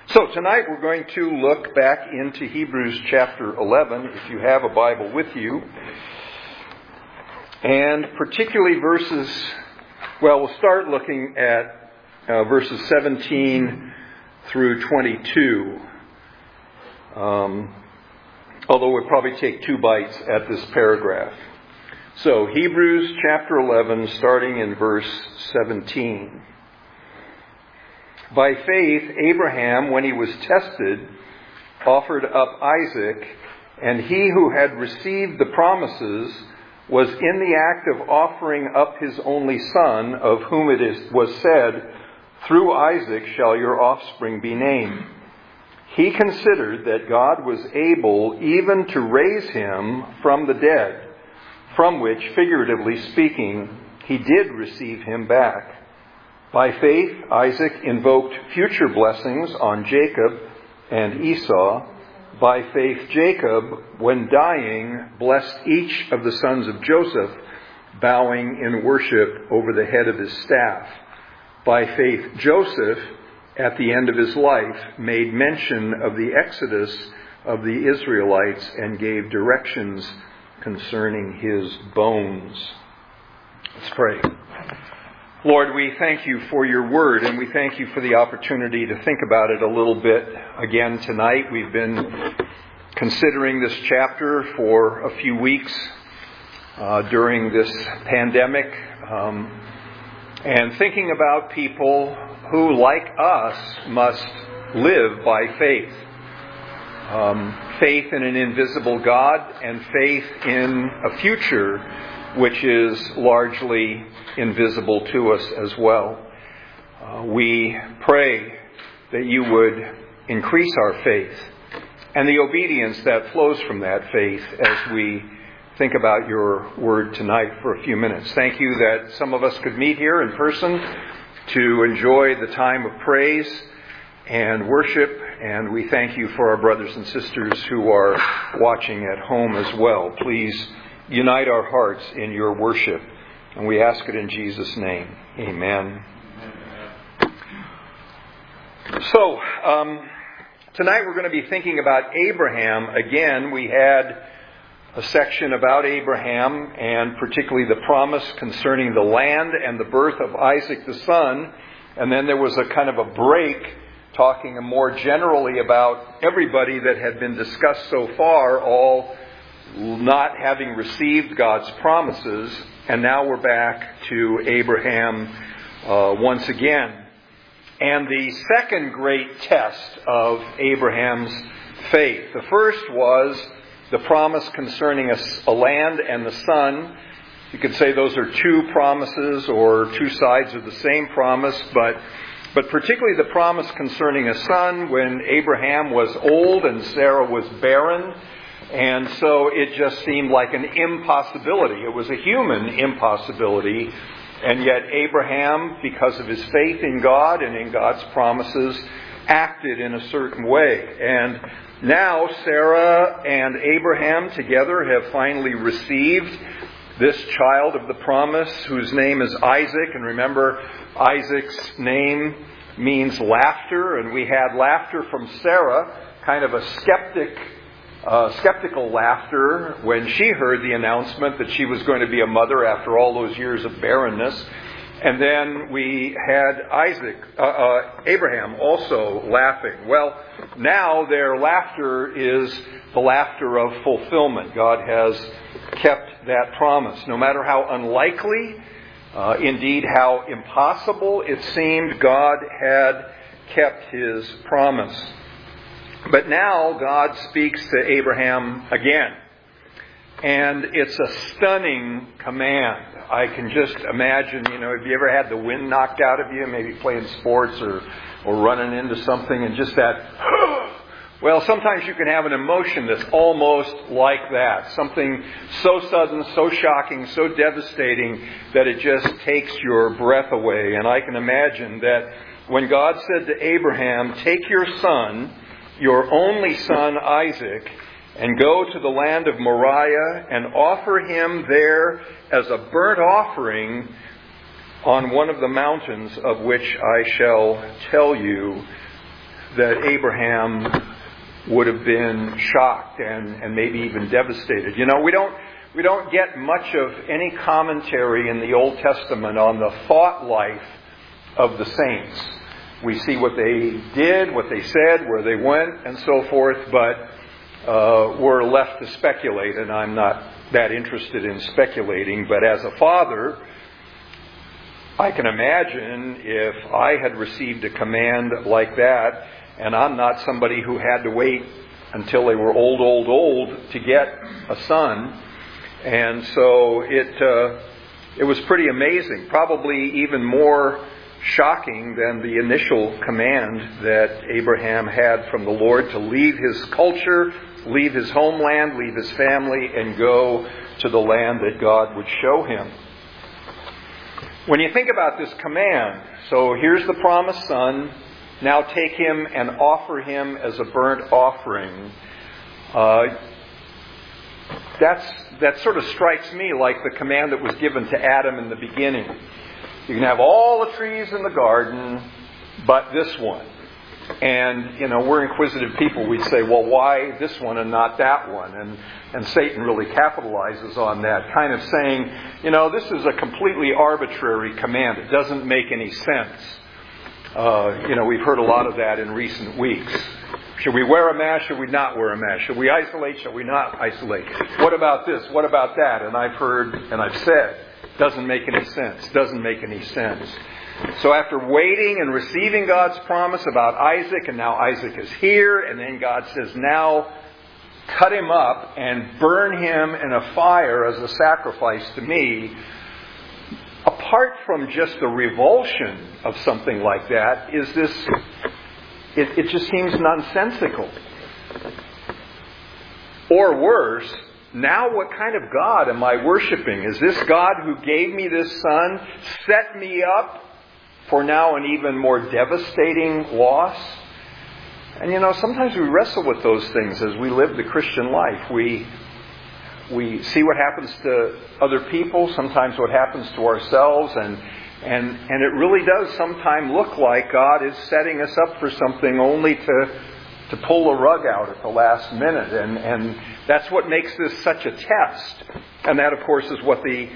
So tonight we're going to look back into Hebrews chapter 11, if you have a Bible with you. And particularly we'll start looking at verses 17 through 22. Although we'll probably take 2 bites at this paragraph. So Hebrews chapter 11, starting in verse 17. By faith, Abraham, when he was tested, offered up Isaac, and he who had received the promises was in the act of offering up his only son, of whom it was said, "Through Isaac shall your offspring be named." He considered that God was able even to raise him from the dead, from which, figuratively speaking, he did receive him back. By faith, Isaac invoked future blessings on Jacob and Esau. By faith, Jacob, when dying, blessed each of the sons of Joseph, bowing in worship over the head of his staff. By faith, Joseph, at the end of his life, made mention of the exodus of the Israelites and gave directions concerning his bones. Let's pray. Lord, we thank you for your word, and we thank you for the opportunity to think about it a little bit again tonight. We've been considering this chapter for a few weeks during this pandemic, and thinking about people who, like us, must live by faith. Faith in an invisible God and faith in a future which is largely invisible to us as well. We pray that you would increase our faith and the obedience that flows from that faith as we think about your word tonight for a few minutes. Thank you that some of us could meet here in person to enjoy the time of praise and worship, and we thank you for our brothers and sisters who are watching at home as well. Please unite our hearts in your worship, and we ask it in Jesus' name. Amen. So, tonight we're going to be thinking about Abraham. Again, we had a section about Abraham, and particularly the promise concerning the land and the birth of Isaac the son. And then there was a kind of a break, talking more generally about everybody that had been discussed so far, all not having received God's promises, and now we're back to Abraham once again. And the second great test of Abraham's faith. The first was the promise concerning a land and the son. You could say those are 2 promises or 2 sides of the same promise, but particularly the promise concerning a son when Abraham was old and Sarah was barren. And so it just seemed like an impossibility. It was a human impossibility. And yet Abraham, because of his faith in God and in God's promises, acted in a certain way. And now Sarah and Abraham together have finally received this child of the promise, whose name is Isaac. And remember, Isaac's name means laughter. And we had laughter from Sarah, kind of a skeptical laughter when she heard the announcement that she was going to be a mother after all those years of barrenness. And then we had Abraham also laughing. Well, now their laughter is the laughter of fulfillment. God has kept that promise. No matter how unlikely, indeed how impossible it seemed, God had kept his promise. But now God speaks to Abraham again. And it's a stunning command. I can just imagine, have you ever had the wind knocked out of you, maybe playing sports or running into something, and just that, well, sometimes you can have an emotion that's almost like that. Something so sudden, so shocking, so devastating that it just takes your breath away. And I can imagine that when God said to Abraham, "Take your son, your only son Isaac, and go to the land of Moriah and offer him there as a burnt offering on one of the mountains of which I shall tell you," that Abraham would have been shocked and maybe even devastated. You know, we don't get much of any commentary in the Old Testament on the thought life of the saints. We see what they did, what they said, where they went, and so forth, but we're left to speculate, and I'm not that interested in speculating. But as a father, I can imagine if I had received a command like that, and I'm not somebody who had to wait until they were old to get a son. And so it was pretty amazing, probably even more shocking than the initial command that Abraham had from the Lord to leave his culture, leave his homeland, leave his family, and go to the land that God would show him. When you think about this command, so here's the promised son, now take him and offer him as a burnt offering. That sort of strikes me like the command that was given to Adam in the beginning. You can have all the trees in the garden, but this one. And, you know, we're inquisitive people. We'd say, well, why this one and not that one? And Satan really capitalizes on that, kind of saying, you know, this is a completely arbitrary command. It doesn't make any sense. You know, we've heard a lot of that in recent weeks. Should we wear a mask? Should we not wear a mask? Should we isolate? Should we not isolate? What about this? What about that? And I've heard and I've said, doesn't make any sense. Doesn't make any sense. So after waiting and receiving God's promise about Isaac, and now Isaac is here, and then God says, now cut him up and burn him in a fire as a sacrifice to me. Apart from just the revulsion of something like that, is this, it just seems nonsensical. Or worse, now what kind of God am I worshiping? Is this God who gave me this son set me up for now an even more devastating loss? And you know, sometimes we wrestle with those things as we live the Christian life. We see what happens to other people, sometimes what happens to ourselves, and it really does sometimes look like God is setting us up for something only to pull the rug out at the last minute. And that's what makes this such a test. And that, of course, is what the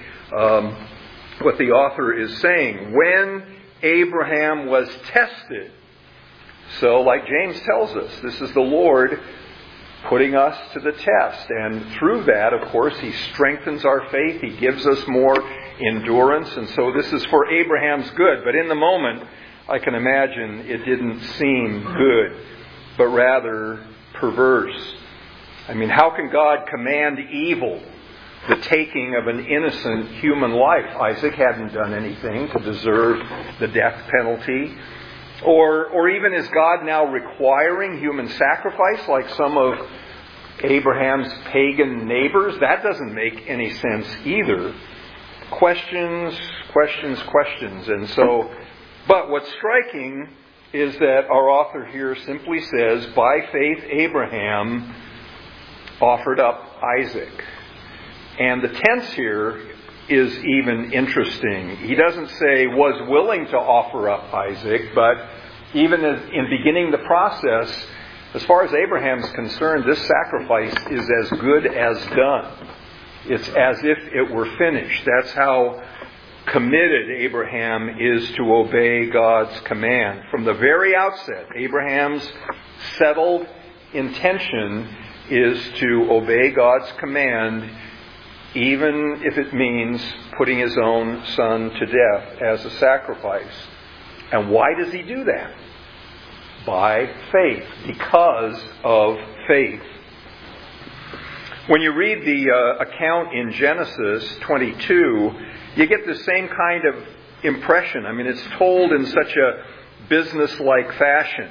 author is saying. When Abraham was tested. So, like James tells us, this is the Lord putting us to the test. And through that, of course, He strengthens our faith. He gives us more endurance. And so this is for Abraham's good. But in the moment, I can imagine it didn't seem good, but rather perverse. I mean, how can God command evil? The taking of an innocent human life. Isaac hadn't done anything to deserve the death penalty. Or even is God now requiring human sacrifice like some of Abraham's pagan neighbors? That doesn't make any sense either. Questions. And so, but what's striking is that our author here simply says, by faith Abraham offered up Isaac. And the tense here is even interesting. He doesn't say was willing to offer up Isaac, but even in beginning the process, as far as Abraham's concerned, this sacrifice is as good as done. It's as if it were finished. That's how committed Abraham is to obey God's command. From the very outset, Abraham's settled intention is to obey God's command, even if it means putting his own son to death as a sacrifice. And why does he do that? By faith, because of faith. When you read the account in Genesis 22, you get the same kind of impression. I mean, it's told in such a business-like fashion.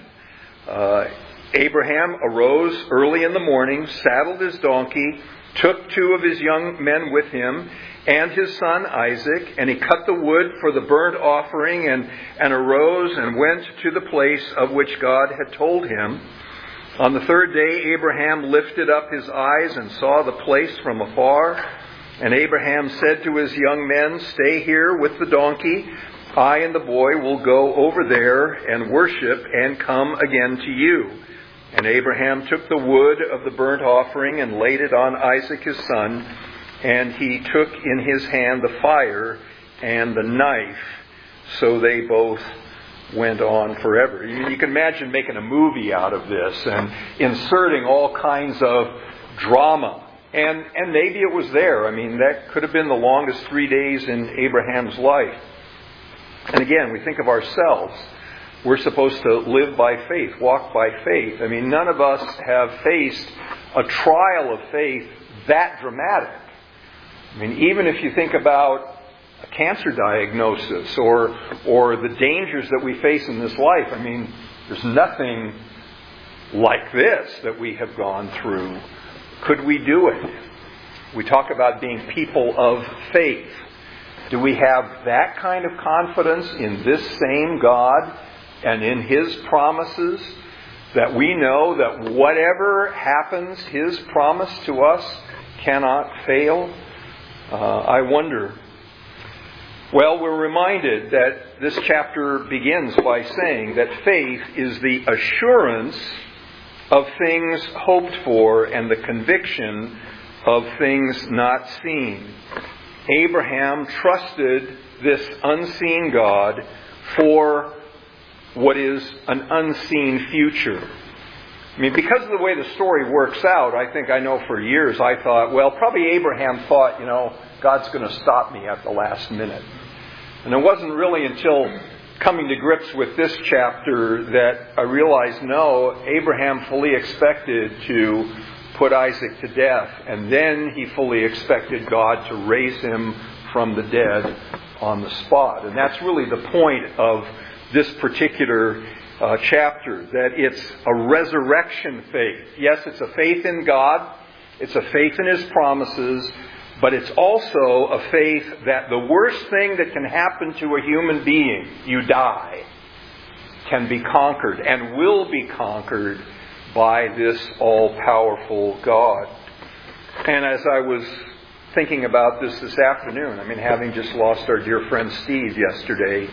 Abraham arose early in the morning, saddled his donkey, took 2 of his young men with him, and his son Isaac, and he cut the wood for the burnt offering, and arose and went to the place of which God had told him. On the 3rd day, Abraham lifted up his eyes and saw the place from afar. And Abraham said to his young men, "Stay here with the donkey. I and the boy will go over there and worship and come again to you." And Abraham took the wood of the burnt offering and laid it on Isaac his son, and he took in his hand the fire and the knife. So they both went on forever. You can imagine making a movie out of this and inserting all kinds of drama. And maybe it was there. I mean, that could have been the longest 3 days in Abraham's life. And again, we think of ourselves. We're supposed to live by faith, walk by faith. I mean, none of us have faced a trial of faith that dramatic. I mean, even if you think about a cancer diagnosis or the dangers that we face in this life, I mean, there's nothing like this that we have gone through. Could we do it? We talk about being people of faith. Do we have that kind of confidence in this same God and in His promises, that we know that whatever happens, His promise to us cannot fail? I wonder. Well, we're reminded that this chapter begins by saying that faith is the assurance of things hoped for and the conviction of things not seen. Abraham trusted this unseen God for what is an unseen future. I mean, because of the way the story works out, I know for years I thought, well, probably Abraham thought, God's going to stop me at the last minute. And it wasn't really until coming to grips with this chapter that I realized, no, Abraham fully expected to put Isaac to death, and then he fully expected God to raise him from the dead on the spot. And that's really the point of this particular chapter, that it's a resurrection faith. Yes, it's a faith in God, it's a faith in His promises, but it's also a faith that the worst thing that can happen to a human being, you die, can be conquered and will be conquered by this all-powerful God. And as I was thinking about this afternoon, having just lost our dear friend Steve yesterday,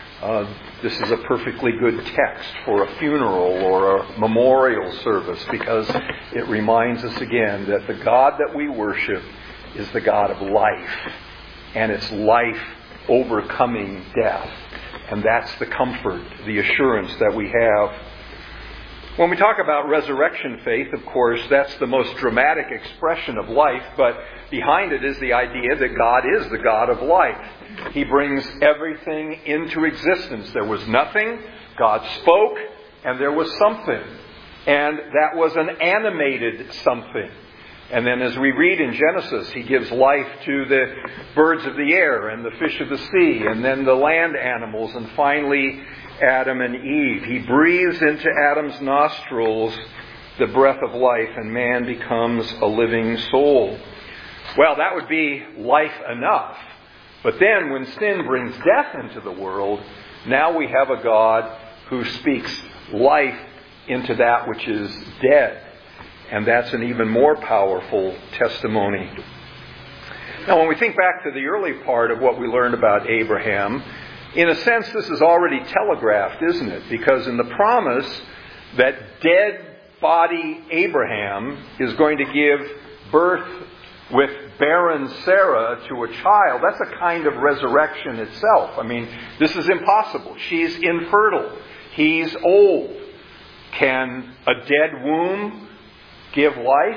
this is a perfectly good text for a funeral or a memorial service, because it reminds us again that the God that we worship is the God of life, and it's life overcoming death. And that's the comfort, the assurance that we have. When we talk about resurrection faith, of course, that's the most dramatic expression of life, but behind it is the idea that God is the God of life. He brings everything into existence. There was nothing, God spoke, and there was something. And that was an animated something. And then as we read in Genesis, He gives life to the birds of the air and the fish of the sea, and then the land animals, and finally Adam and Eve. He breathes into Adam's nostrils the breath of life, and man becomes a living soul. Well, that would be life enough. But then when sin brings death into the world, now we have a God who speaks life into that which is dead. And that's an even more powerful testimony. Now, when we think back to the early part of what we learned about Abraham, in a sense, this is already telegraphed, isn't it? Because in the promise that dead body Abraham is going to give birth with barren Sarah to a child, that's a kind of resurrection itself. This is impossible. She's infertile. He's old. Can a dead womb give life?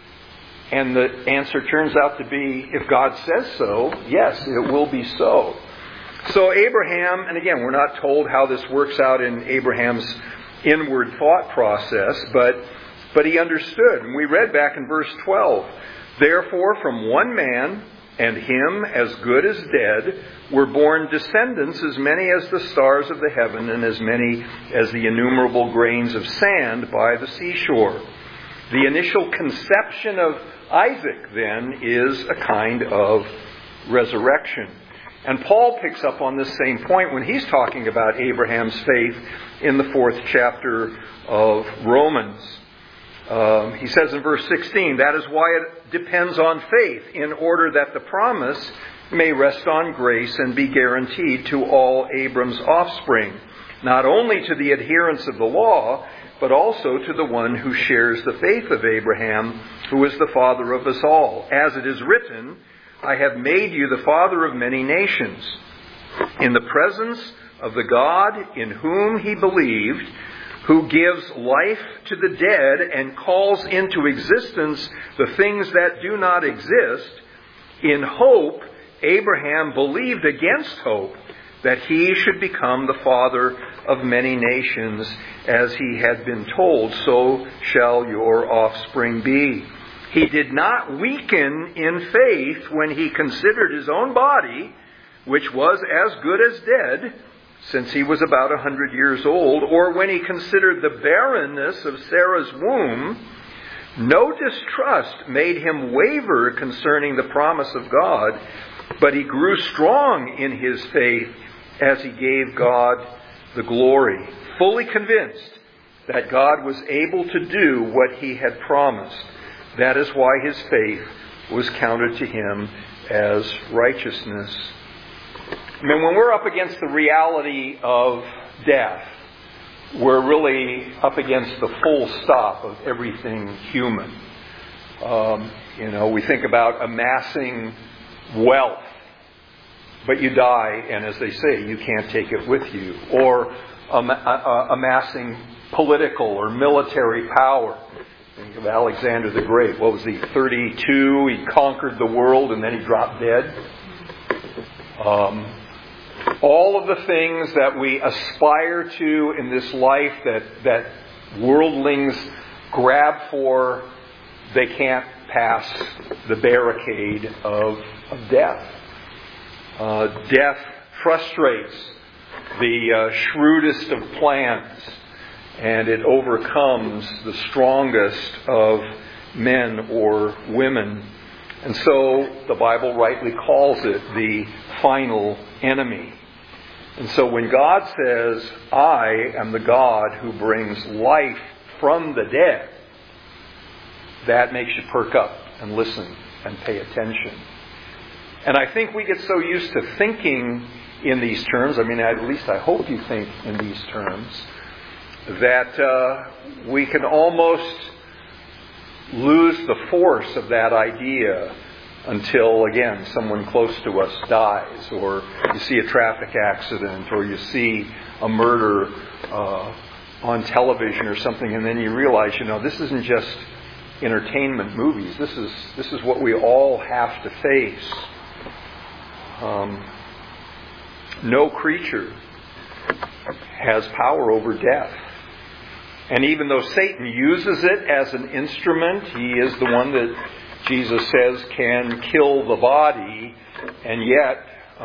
And the answer turns out to be, if God says so, yes, it will be so. So Abraham, and again, we're not told how this works out in Abraham's inward thought process, but he understood. And we read back in verse 12, "Therefore from one man, and him as good as dead, were born descendants as many as the stars of the heaven and as many as the innumerable grains of sand by the seashore." The initial conception of Isaac, then, is a kind of resurrection. And Paul picks up on this same point when he's talking about Abraham's faith in the 4th chapter of Romans. He says in verse 16, "That is why it depends on faith, in order that the promise may rest on grace and be guaranteed to all Abram's offspring, not only to the adherents of the law, but also to the one who shares the faith of Abraham, who is the father of us all. As it is written, I have made you the father of many nations, in the presence of the God in whom he believed, who gives life to the dead and calls into existence the things that do not exist. In hope, Abraham believed against hope that he should become the father of many nations, as he had been told, so shall your offspring be. He did not weaken in faith when he considered his own body, which was as good as dead, since he was about 100 years old, or when he considered the barrenness of Sarah's womb. No distrust made him waver concerning the promise of God, but he grew strong in his faith as he gave God the glory, fully convinced that God was able to do what he had promised. That is why his faith was counted to him as righteousness. I mean, when we're up against the reality of death, we're really up against the full stop of everything human. We think about amassing wealth, but you die, and as they say, you can't take it with you. Or amassing political or military power. Think of Alexander the Great. What was he, 32? He conquered the world and then he dropped dead. All of the things that we aspire to in this life that worldlings grab for, they can't pass the barricade of death. Death frustrates the shrewdest of plans, and it overcomes the strongest of men or women. And so the Bible rightly calls it the final enemy. And so when God says, I am the God who brings life from the dead, that makes you perk up and listen and pay attention. And I think we get so used to thinking in these terms, at least I hope you think in these terms, that we can almost lose the force of that idea until, again, someone close to us dies, or you see a traffic accident, or you see a murder on television or something, and then you realize, this isn't just entertainment movies. This is what we all have to face. No creature has power over death. And even though Satan uses it as an instrument, he is the one that Jesus says can kill the body, and yet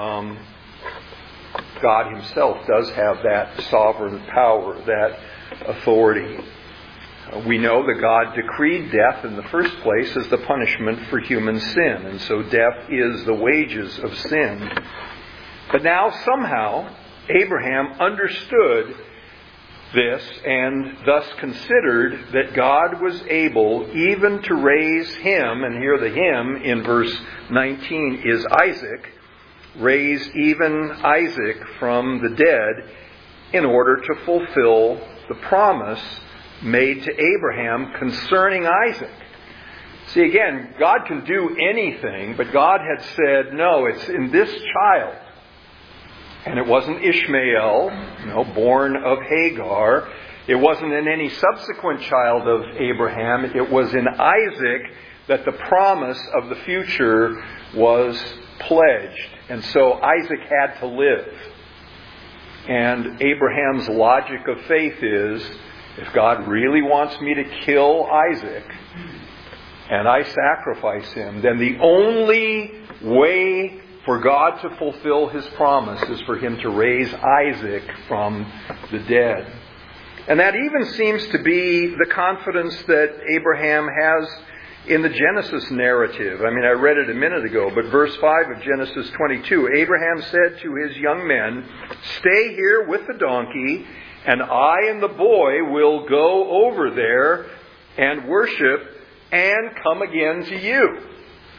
God himself does have that sovereign power, that authority. We know that God decreed death in the first place as the punishment for human sin, and so death is the wages of sin. But now somehow Abraham understood this and thus considered that God was able even to raise him, and here the him in verse 19 is Isaac, raise even Isaac from the dead in order to fulfill the promise made to Abraham concerning Isaac. See, again, God can do anything, but God had said, no, it's in this child. And it wasn't Ishmael, born of Hagar. It wasn't in any subsequent child of Abraham. It was in Isaac that the promise of the future was pledged. And so Isaac had to live. And Abraham's logic of faith is, if God really wants me to kill Isaac, and I sacrifice him, then the only way for God to fulfill his promise is for him to raise Isaac from the dead. And that even seems to be the confidence that Abraham has in the Genesis narrative. I read it a minute ago, but verse 5 of Genesis 22, Abraham said to his young men, "Stay here with the donkey, and I and the boy will go over there and worship and come again to you."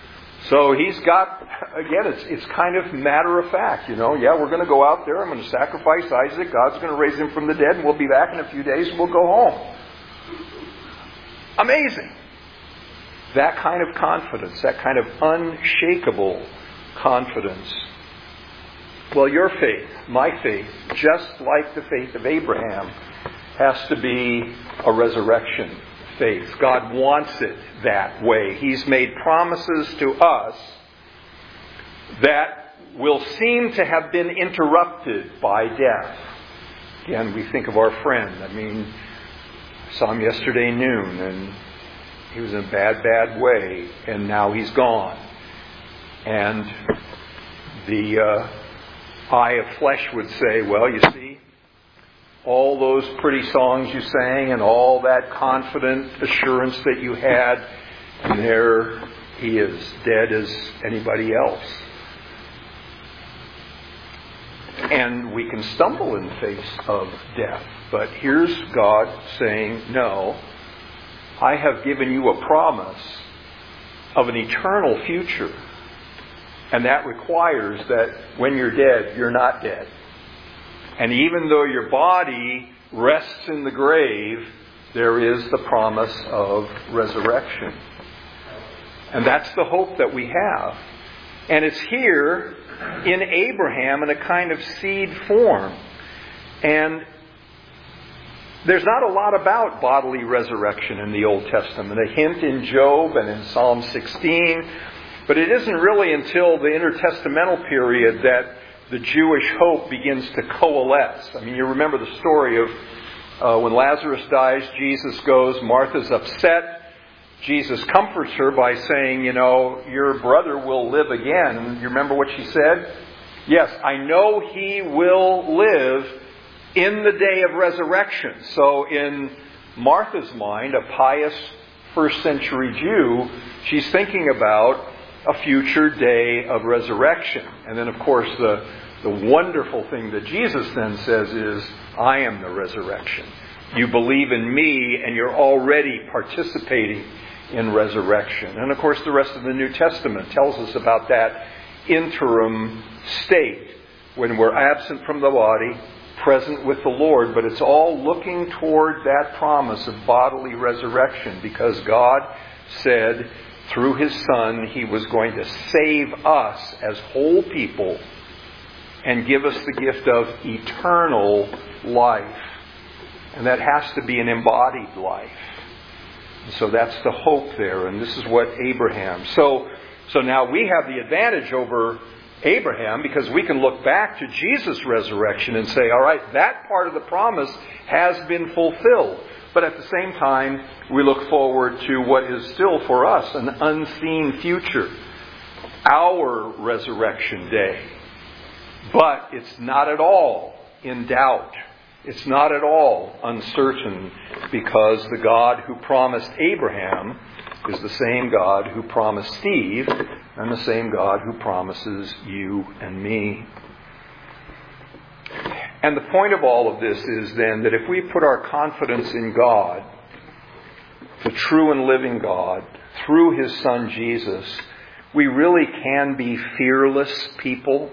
So he's got, again, it's kind of matter of fact, yeah, we're going to go out there, I'm going to sacrifice Isaac, God's going to raise him from the dead, and we'll be back in a few days, and we'll go home. Amazing. That kind of confidence, that kind of unshakable confidence. Well, your faith, my faith, just like the faith of Abraham, has to be a resurrection faith. God wants it that way. He's made promises to us that will seem to have been interrupted by death. Again, we think of our friend. I saw him yesterday noon, and he was in a bad way, and now he's gone. And the eye of flesh would say, well, you see, all those pretty songs you sang and all that confident assurance that you had, and there he is, dead as anybody else. And we can stumble in the face of death. But here's God saying, no, I have given you a promise of an eternal future. And that requires that when you're dead, you're not dead. And even though your body rests in the grave, there is the promise of resurrection. And that's the hope that we have. And it's here in Abraham in a kind of seed form. And there's not a lot about bodily resurrection in the Old Testament. A hint in Job and in Psalm 16. But it isn't really until the intertestamental period that the Jewish hope begins to coalesce. You remember the story of when Lazarus dies, Jesus goes, Martha's upset. Jesus comforts her by saying, your brother will live again. You remember what she said? Yes, I know he will live in the day of resurrection. So in Martha's mind, a pious first century Jew, she's thinking about a future day of resurrection. And then, of course, the wonderful thing that Jesus then says is, I am the resurrection. You believe in me and you're already participating in resurrection. And, of course, the rest of the New Testament tells us about that interim state when we're absent from the body, present with the Lord. But it's all looking toward that promise of bodily resurrection, because God said through His Son He was going to save us as whole people and give us the gift of eternal life. And that has to be an embodied life. And so that's the hope there. And this is what Abraham. So now we have the advantage over Abraham, because we can look back to Jesus' resurrection and say, all right, that part of the promise has been fulfilled. But at the same time, we look forward to what is still for us an unseen future, our resurrection day. But it's not at all in doubt. It's not at all uncertain, because the God who promised Abraham is the same God who promised Steve and the same God who promises you and me. And the point of all of this is then that if we put our confidence in God, the true and living God, through His Son Jesus, we really can be fearless people.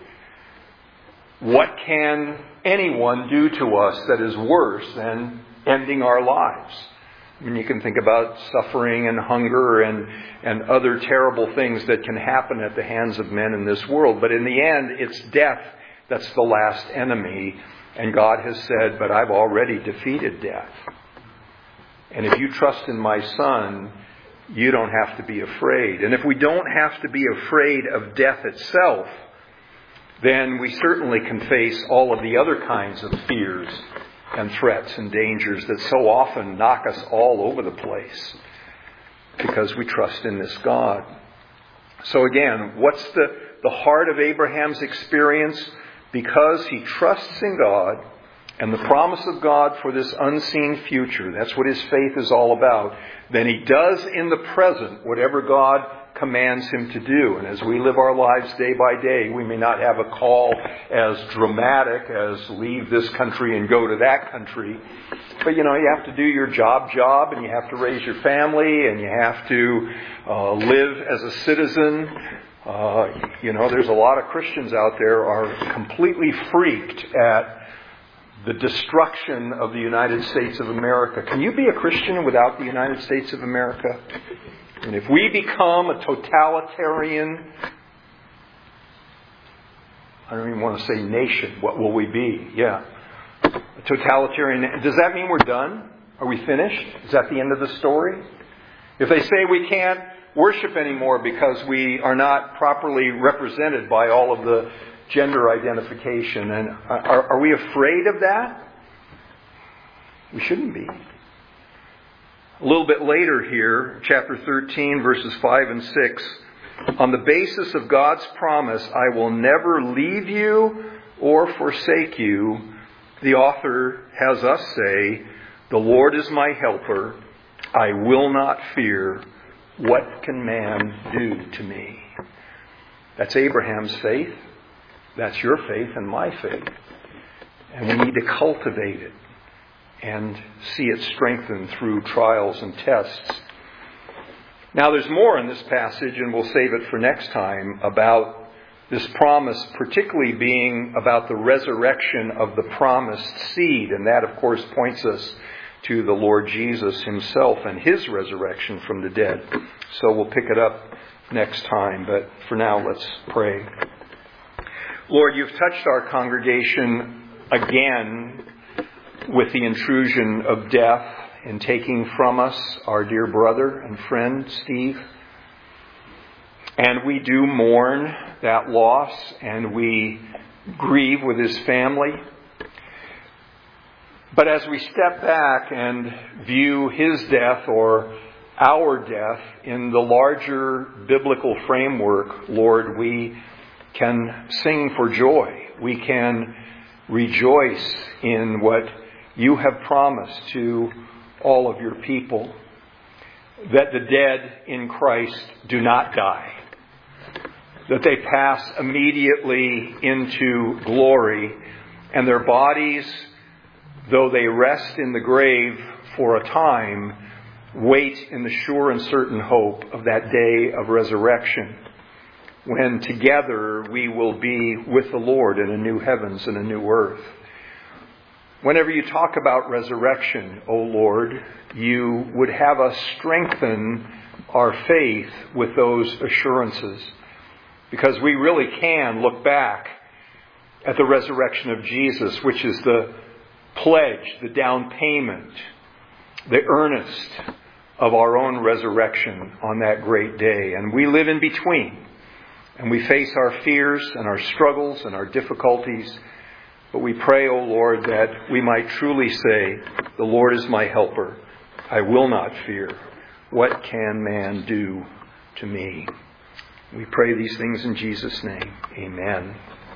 What can anyone do to us that is worse than ending our lives? You can think about suffering and hunger and other terrible things that can happen at the hands of men in this world. But in the end, it's death that's the last enemy. And God has said, but I've already defeated death. And if you trust in my Son, you don't have to be afraid. And if we don't have to be afraid of death itself, then we certainly can face all of the other kinds of fears and threats and dangers that so often knock us all over the place, because we trust in this God. So again, what's the heart of Abraham's experience? Because he trusts in God and the promise of God for this unseen future, that's what his faith is all about, then he does in the present whatever God commands him to do. And as we live our lives day by day, we may not have a call as dramatic as leave this country and go to that country. But you have to do your job, and you have to raise your family, and you have to live as a citizen. There's a lot of Christians out there are completely freaked at the destruction of the United States of America. Can you be a Christian without the United States of America? And if we become a totalitarian, I don't even want to say nation, what will we be? Yeah. A totalitarian. Does that mean we're done? Are we finished? Is that the end of the story? If they say we can't worship anymore because we are not properly represented by all of the gender identification, and are we afraid of that? We shouldn't be. A little bit later here, chapter 13, verses 5 and 6, on the basis of God's promise, I will never leave you or forsake you, the author has us say, the Lord is my helper, I will not fear. What can man do to me? That's Abraham's faith. That's your faith and my faith. And we need to cultivate it and see it strengthened through trials and tests. Now there's more in this passage, and we'll save it for next time, about this promise, particularly being about the resurrection of the promised seed. And that, of course, points us to the Lord Jesus himself and his resurrection from the dead. So we'll pick it up next time. But for now, let's pray. Lord, you've touched our congregation again with the intrusion of death in taking from us our dear brother and friend, Steve. And we do mourn that loss, and we grieve with his family. But as we step back and view his death or our death in the larger biblical framework, Lord, we can sing for joy. We can rejoice in what you have promised to all of your people, that the dead in Christ do not die, that they pass immediately into glory, and their bodies, though they rest in the grave for a time, wait in the sure and certain hope of that day of resurrection, when together we will be with the Lord in a new heavens and a new earth. Whenever you talk about resurrection, O Lord, you would have us strengthen our faith with those assurances, because we really can look back at the resurrection of Jesus, which is the pledge, the down payment, the earnest of our own resurrection on that great day. And we live in between, and we face our fears and our struggles and our difficulties. But we pray, O Lord, that we might truly say, the Lord is my helper. I will not fear. What can man do to me? We pray these things in Jesus' name. Amen.